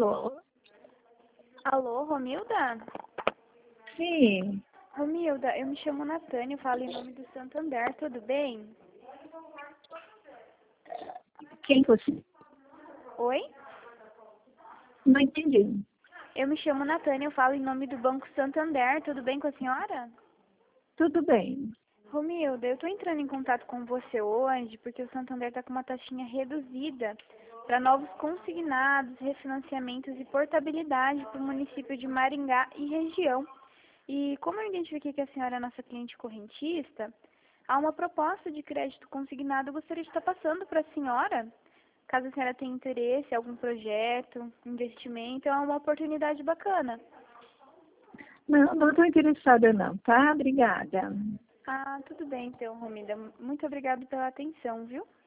Alô? Alô, Romilda? Sim. Romilda, eu me chamo Natânia, eu falo em nome do Santander, tudo bem? Quem você? Oi? Não entendi. Eu me chamo Natânia, eu falo em nome do Banco Santander, tudo bem com a senhora? Tudo bem. Romilda, eu estou entrando em contato com você hoje porque o Santander está com uma taxinha reduzida para novos consignados, refinanciamentos e portabilidade para o município de Maringá e região. E como eu identifiquei que a senhora é nossa cliente correntista, há uma proposta de crédito consignado, eu gostaria de estar passando para a senhora. Caso a senhora tenha interesse em algum projeto, investimento, é uma oportunidade bacana. Não estou interessada não, tá? Obrigada. Ah, tudo bem então, Romilda. Muito obrigada pela atenção, viu?